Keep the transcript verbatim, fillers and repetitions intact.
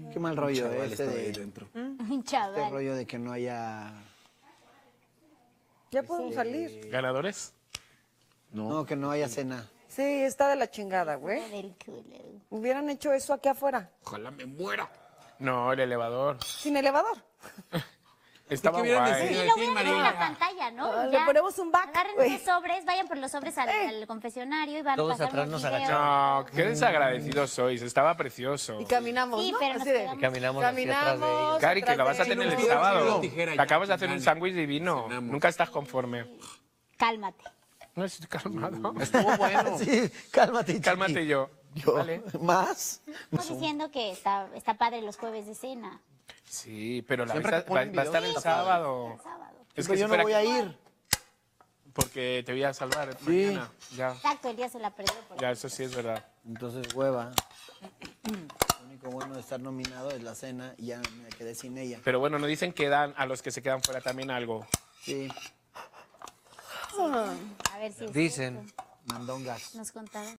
Qué mal rollo Chaval este estaba de, ahí dentro. Un chaval. este rollo de que no haya... Ya podemos salir. ¿Ganadores? No, que no haya cena. Sí, está de la chingada, güey. Del culo. Hubieran hecho eso aquí afuera, Ojalá me muera. No, el elevador. sin elevador. Estaba ¿Qué hubieran guay. decidido? Sí, Sí, lo hubieran hecho en María. la pantalla, ¿no? Ah, le Ya. ponemos un back, Agarren güey. los sobres, vayan por los sobres al, al confesionario y van Todos a pasar atrás unos nos videos. No, qué desagradecidos sois. Estaba precioso. Y caminamos, Sí, ¿no? pero nos Así de- quedamos- Caminamos hacia atrás de ellos. Caminamos. Cari, que atrás la vas a de tener el ellos. Tiro, sábado. tiro, tijera, Te ya, acabas de hacer un final. sándwich divino. Cenamos. Nunca estás conforme. Cálmate. No estoy calmado. Estuvo bueno. Sí, cálmate, Chiqui. Cálmate yo. Yo, Vale. ¿más? Estamos diciendo que está, está padre los jueves de cena. Sí, pero la Siempre vais a- que ponen va, va a estar el videos, sábado. El sábado. Es Pero que yo si no fuera- voy a ir. Porque te voy a salvar Sí. mañana. Ya, Exacto, el día se la perdió. Por... ya, eso sí es verdad. Entonces, hueva. Lo único bueno de estar nominado es la cena y ya me quedé sin ella. Pero bueno, nos dicen que dan a los que se quedan fuera también algo. Sí, A ver si es Dicen. cierto. mandongas. Nos contaron.